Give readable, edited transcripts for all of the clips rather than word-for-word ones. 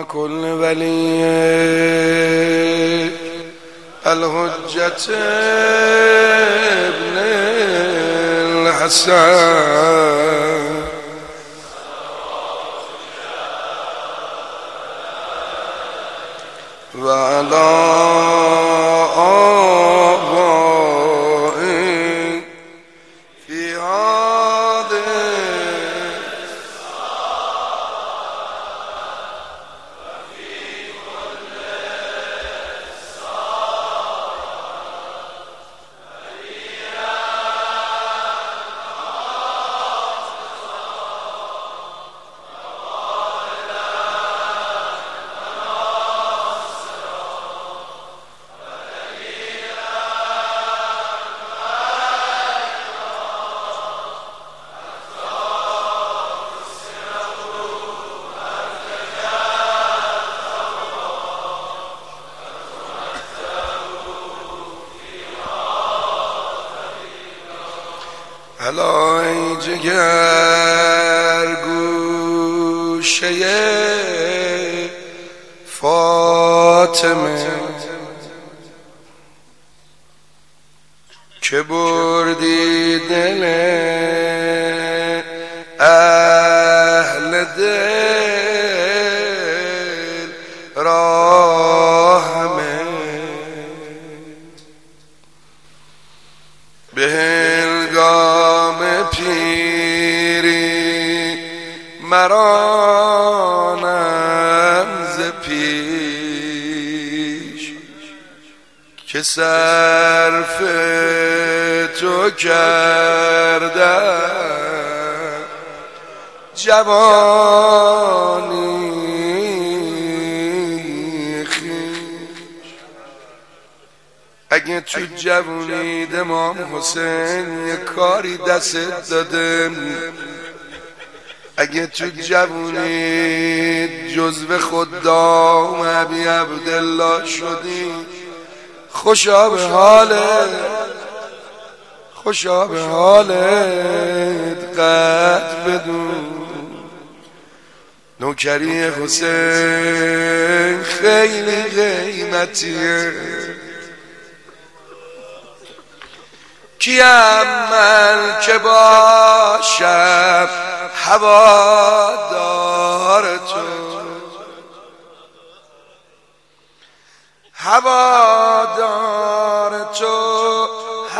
كل ولي الحجة ابن الحسن وعلى آبائه في هذه هلا ای جگر گوشه فاطمه که بردی دل اهل دل را همه به پیری مرانم ز پیش که صرف تو کردم جوانی خویش. اگه تو جوونی امام حسین یه کاری دستت داده، اگه تو جوونی جزو خدام ابی عبدالله شدی، خوشا به حالت، خوشا به حالت قد بدون. نوکری حسین خیلی قیمتیه، کیم من که باشم هوادار تو، هوادار تو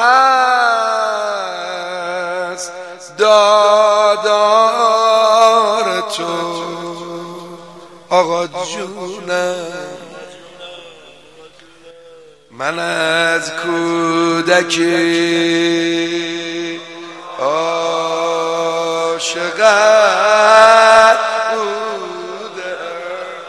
هست دادار تو. آقا جونم من از کودکی عاشقت بودم،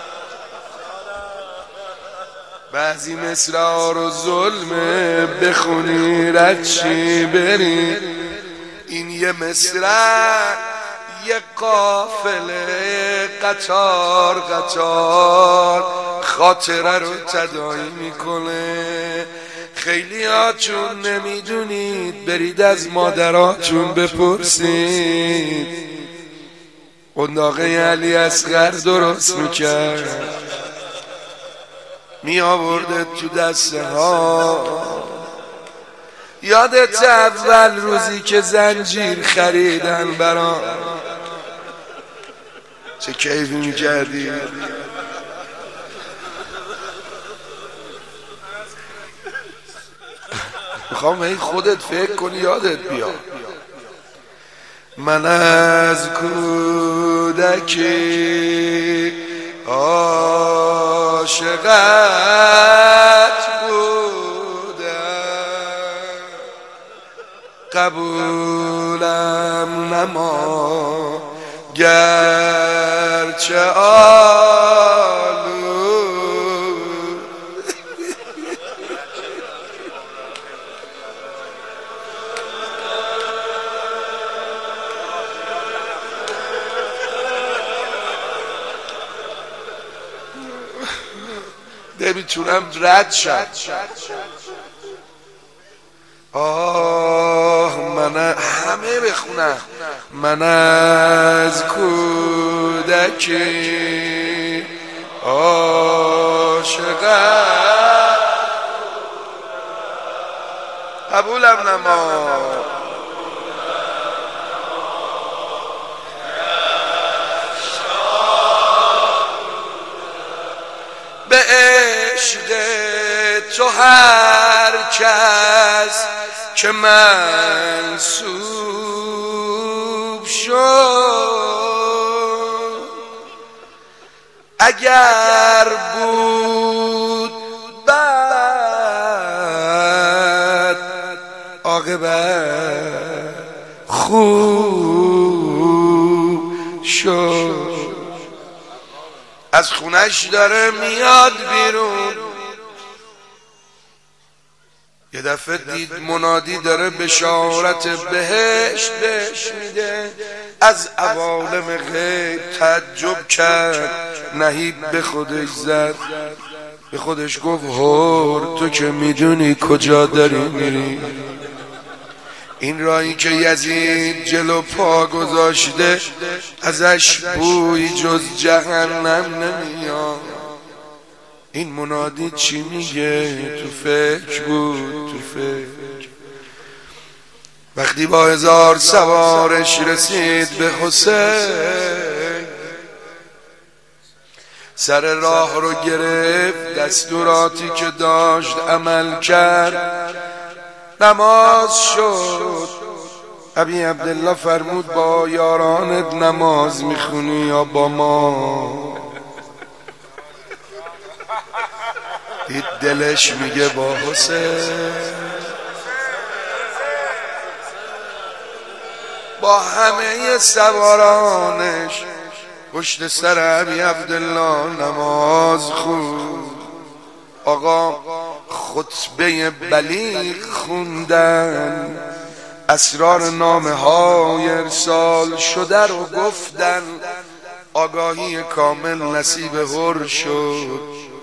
بعضی مصرع رو ظلمه بخونی ردشی بری، این یه مصرع یه قافله قطار قطار خاطره رو تداعی میکنه. خیلی ها چون نمیدونید برید از مادراتون بپرسید. قنداقه علی اصغر درست میکرد، می آورده تو دسته ها. یادت اول روزی که زنجیر خریدن برام چه کیفی میکردی؟ میخوام هی خودت فکر کنی یادت بیا. من از کودکی عاشقت بودم، قبولم نما گرچه آلو. نمیتونم رد شد. آه من همه بخونم. من از کودکی عاشقم قبولم نما به عشق تو هر کس که منسوب شد اگر بود بد عاقبت خوب شد. از خونش داره میاد بیرون، یه دفعه دید منادی داره بشارت بهشت بهش میده. از عوالم غیب تعجب کرد، نهیب به خودش زد، به خودش گفت هور تو که میدونی کجا داری میری؟ این راهی که یزید جلو پا گذاشته ازش بوی جز جهنم نمیاد. این منادی چی میگه؟ تو فکر بود، تو فکر. وقتی با 1000 سوارش رسید به حسین، سر راه رو گرفت، دستوراتی که داشت عمل کرد، نماز شد. ابی عبدالله فرمود با یارانت نماز میخونی یا با ما؟ دید دلش میگه با حسین. با همه سوارانش پشت سر ابی عبدالله نماز خوند. آقا خطبه بلیغ خوندن، اسرار نامه های ارسال شده رو گفتن، آگاهی کامل نصیب حر شد.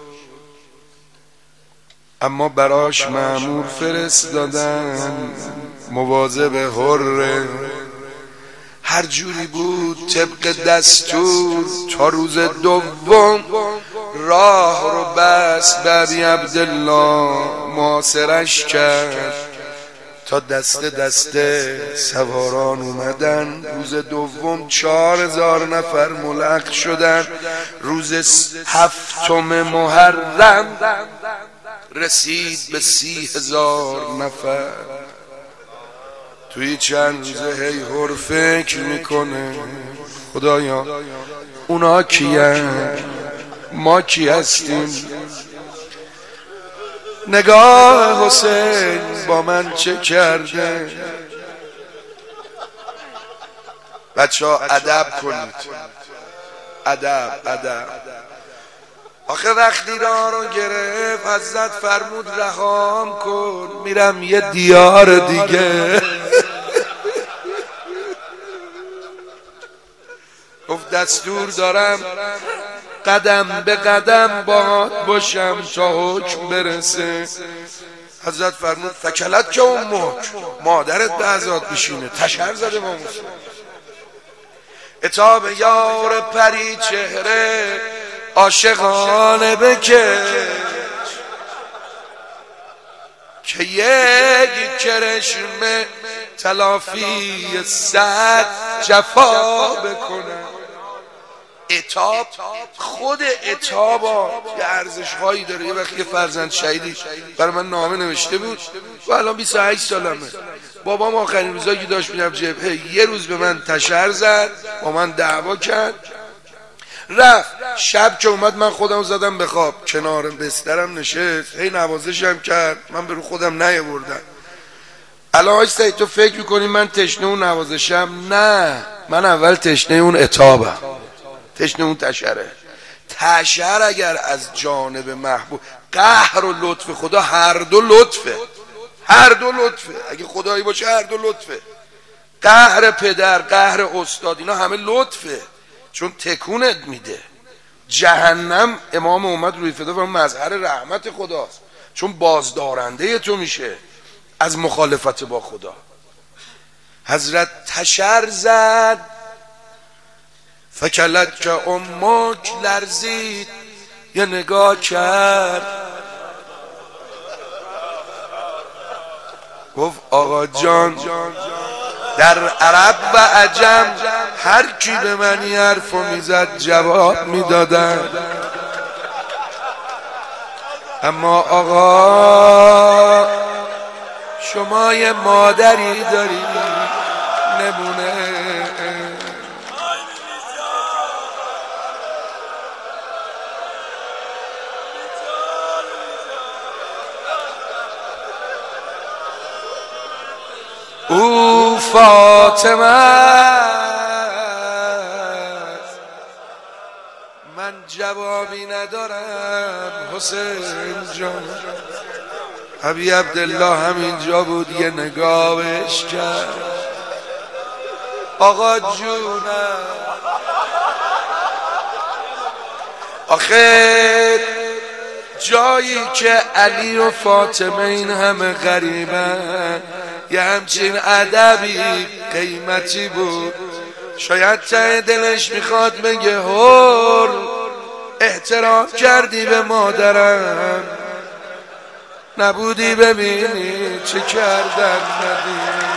اما براش مأمور فرستادن مواظب حر. هر جوری بود طبق دستور تا روز دوم راه رو بست به ابی عبدالله، محاصرش کرد تا دسته دسته سواران اومدن. روز دوم 4000 نفر ملحق شدن. روز 7 محرم رسید به 30,000 نفر. توی چند روزه هی حر فکر میکنه خدایا اونا کیان؟ ما کی هستیم؟ نگاه حسین با من چه کرده؟ بچه ها ادب کنید، ادب ادب. آخه وقتی راه رو گرفت حضرت فرمود رهام کن، میرم یه دیار دیگه. گفت دستور دارم قدم به قدم باهات باشم تا حکم برسه. حضرت فرمود فکلت که امک، مادرت به عزات بشینه. تشر زده با موسی. عتاب یار پری چهره عاشقانه بکش، که یک کرشمه تلافی 100 جفا بکنه. عتاب خود عتابا یه ارزش هایی داره. یه وقتی یه فرزند شهیدی برای من نامه نوشته بود و الان 28 سالمه. بابام آخرین روزایی که داشت میرفت جبهه یه روز به من تشر زد، با من دعوا کرد، رفت. شب که اومد من خودم زدم به خواب، کنار بسترم نشست، هی نوازشم کرد، من به رو خودم نیاوردم. الان آج سعید تو فکر میکنی من تشنه اون نوازشم؟ نه، من اول تشنه اون عتابم، تشنه اون تشره. تشر اگر از جانب محبوب، قهر و لطف خدا هر دو لطفه، هر دو لطفه. اگه خدایی باشه هر دو لطفه. قهر پدر، قهر استاد، اینا همه لطفه، چون تکونت میده. جهنم امام اومد روی فدا و مظهر رحمت خداست، چون بازدارنده تو میشه از مخالفت با خدا. حضرت تشر زد، فکلت که امک لرزید، یه نگاه کرد گفت آقا جان در عرب و عجم هر کی به من این حرفو میزد جواب میدادن، اما آقا شما یه مادری داری نمونه. او فاطمه است، من جوابی ندارم حسین جان. ابی عبدالله همینجا بود یه نگاه بهش کرد. آقا جونم آخه جایی که علی و فاطمه این همه غریبن یه همچین ادبی قیمتی بود. شاید ته دلش میخواد بگه هور احترام کردی به مادرم، نبودی ببینی چه کردن ندی.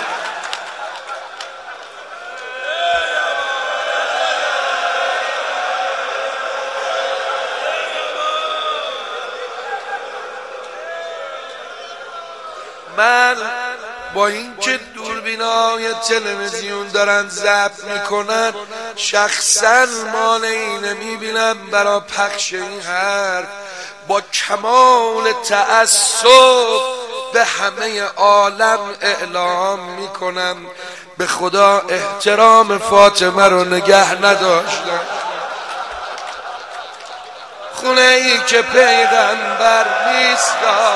من با اینکه دوربینای تلویزیون دارن ضبط میکنن شخصا مال اینه میبینم برای پخش این حرف با کمال تأسف به همه عالم اعلام میکنم به خدا احترام فاطمه رو نگه نداشتم. خونه ای که پیغمبر نیست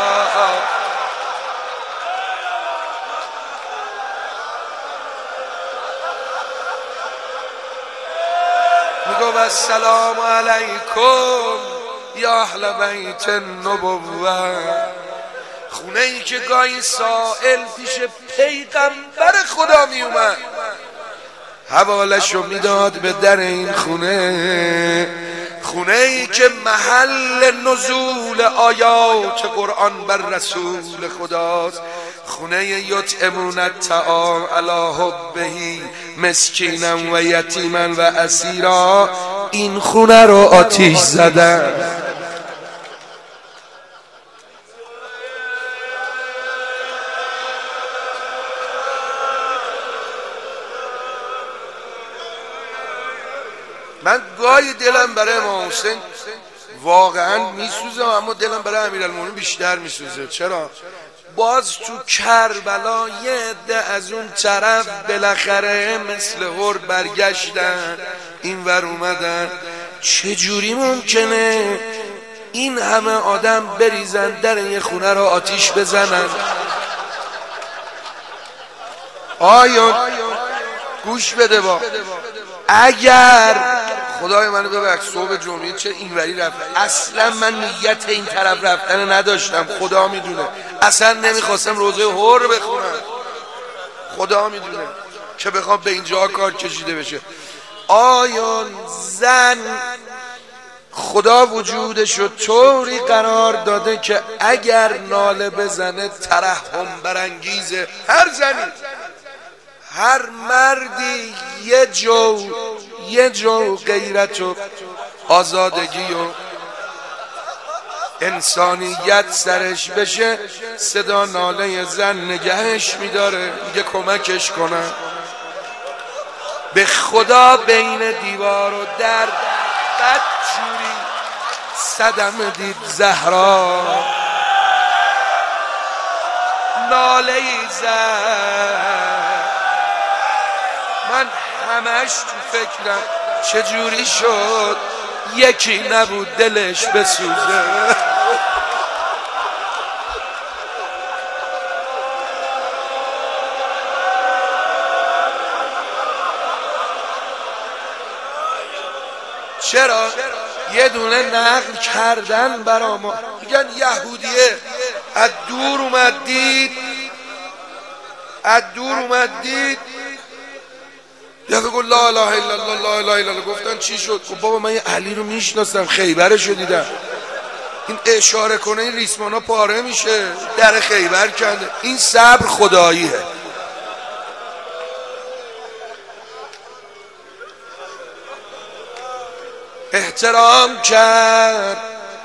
میگو السلام علیکم یا اهل بیت النبوه. خونه ای که گاهی سائل پیش پیغمبر خدا می اومد حوالشو میداد به در این خونه، خونه ای که محل نزول آیات قرآن بر رسول خداست، خونه یطعمون الطعام علی حبه مسکینا و یتیما و اسیرا. این خونه رو آتیش زدن. من گاهی دلم برای امام حسین واقعا میسوزه اما دلم برای امیرالمومنین بیشتر میسوزه. چرا؟ باز تو کربلا یه عده از اون طرف بالاخره مثل هور برگشتن این ور اومدن. چجوری ممکنه این همه آدم بریزن در یه خونه رو آتیش بزنن؟ آیون گوش بده با اگر خدای منو ببخش صبح جمعه چه اینوری رفت، اصلا من نیت این طرف رفتن نداشتم، خدا میدونه اصلا نمیخواستم روزه هور بخونم، خدا میدونه که بخوام به اینجا کار کشیده بشه. آیون زن خدا وجودشو طوری قرار داده که اگر ناله بزنه ترحم برانگیزه. هر زنی هر مردی یه جو غیرت و آزادگی و انسانیت سرش بشه صدا ناله زن نگهش میداره، میگه کمکش کنن. به خدا بین دیوار و در بدجوری صدمه دید زهرا ناله زد. من همش تو فکرم چجوری شد یکی نبود دلش بسوزه. چرا؟ یه دونه نقل کردن برا ما، میگن یهودیه از دور اومد دید یه گفت لا اله الا الله لا اله الا الله. گفتن چی شد؟ گفت بابا من یه علی رو میشناسم، خیبرشو دیدم، این اشاره کنه این ریسمانا پاره میشه، در خیبر کنده. این صبر خداییه. احترام کرد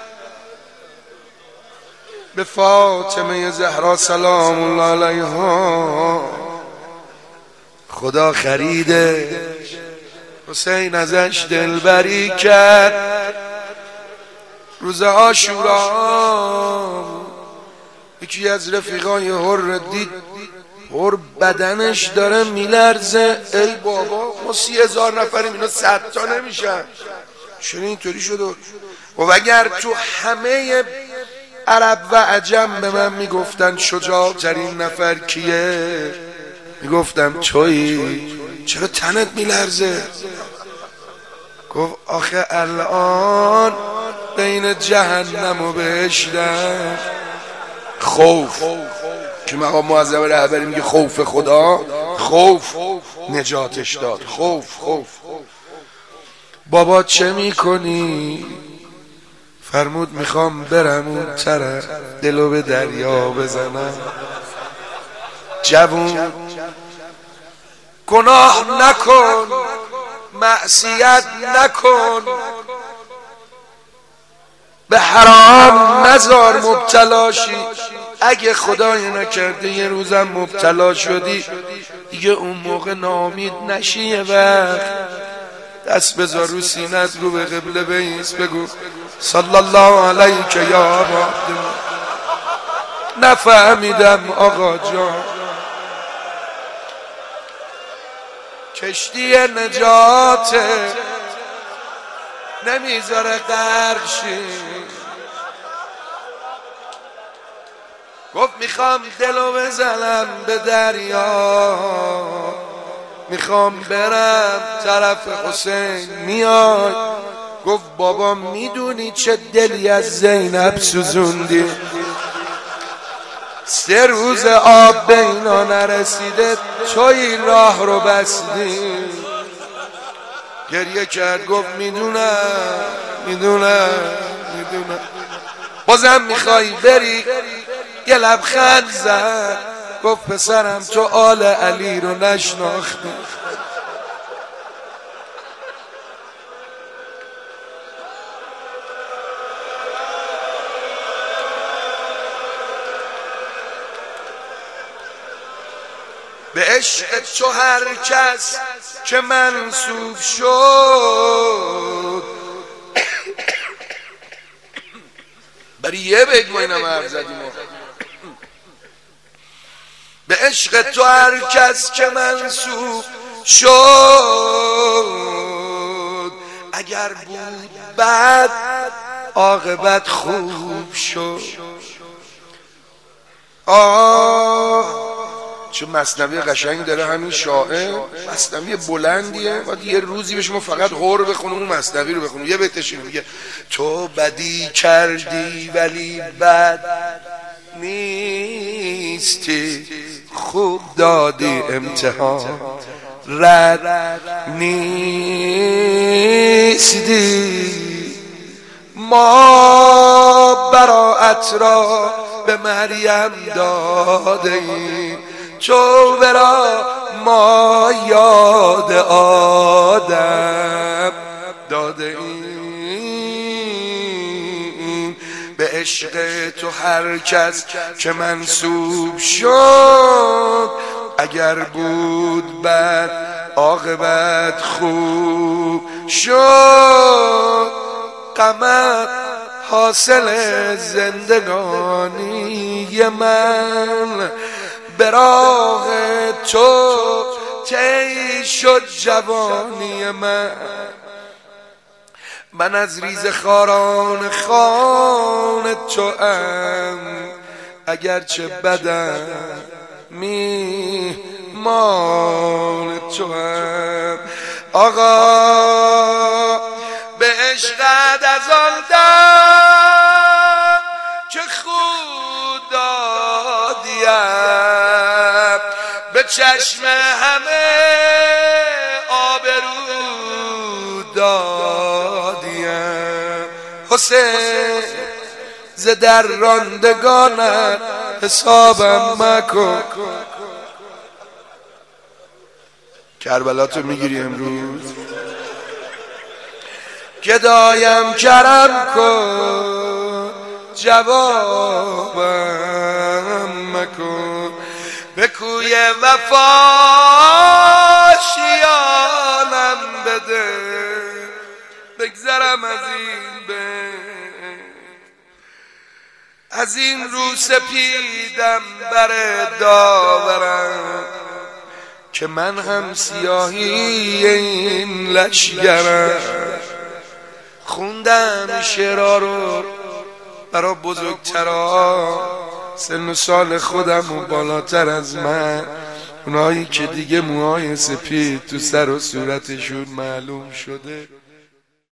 به فاطمه زهرا سلام الله علیها، خدا خریده حسین ازش دلبری کرد. روز عاشورا یکی از رفیقای حر دید حر بدنش داره میلرزه. ای بابا ما 30,000 نفریم، اینا 100 تا نمیشن، چرا اینطوری شده؟ و اگر تو همه عرب و عجم به من میگفتن شجاع ترین نفر کیه، میگفتم تویی. چرا تنت میلرزه؟ گفت آخه الان بین جهنم و بهشتم خوف، که مقام معظم رهبری میگه خوف خدا، خوف نجاتش داد. خوف. بابا چه میکنی؟ فرمود میخوام برم اون طرف دلو به دریا بزنم. جوون گناه نکن، معصیت نکن، به حرام نزار مبتلا شی. اگه خدای نکرده یه روزم مبتلا شدی دیگه اون موقع ناامید نشی. یه وقت دست بذار رو سینت، رو به قبله بیست، بگو صلی الله علیک یا ابا عبدالله. نفهمیدم آقا جان، کشتی نجاته نمیذاره غرق شی. گفت میخوام دلو بزنم به دریا، میخوام برم طرف حسین. میای؟ گفت بابا میدونی چه دلی از زینب سوزوندی؟ 3 روز آب به اینا نرسیده، توی راه رو بستی. گریه کرد، گفت میدونم. بازم میخوای بری؟ یه لبخند زد، گفت پسرم تو آل علی رو نشناختی. به عشق تو هر کس که منسوب شد، برای یه بیت ما اینم حرف زدیم. به عشق تو هر کس که منسوب شد، اگر بود بد عاقبت خوب شد. چه مثنوی قشنگ داره همین شاعر، مثنوی بلندیه. باید یه روزی به شما فقط غور بخونم اون مثنوی رو بخونم. یه بیتش اینه، میگه تو بدی کردی ولی بد نیستی، خوب دادی امتحان رد نیستی. ما براءت را به مریم داده ایم، تو برا ما یاد آدم داده ایم. به عشق تو هر کس که منسوب شد، اگر بود بد عاقبت خوب شد. قمر حاصل زندگانی من، به راه تو طی شد جوانی من از ریز خاران خان تو ام، اگرچه بدم میمان تو ام. آقا به عشقت از آن دم که خود دادیم، به چشم همه حسین ز در راندگانت حسابم مکن. کربلا تو میگیری امروز؟ گدایم کرم کن جوابم مکن. به کوی وفا شیالم بده بگذرم از این از این رو سپیدم بر داورم که من هم سیاهی این لشگرم. خوندم شعرها رو برا بزرگترها سن و سال خودم و بالاتر از من، اونایی که دیگه موهای سپید تو سر و صورتشون معلوم شده.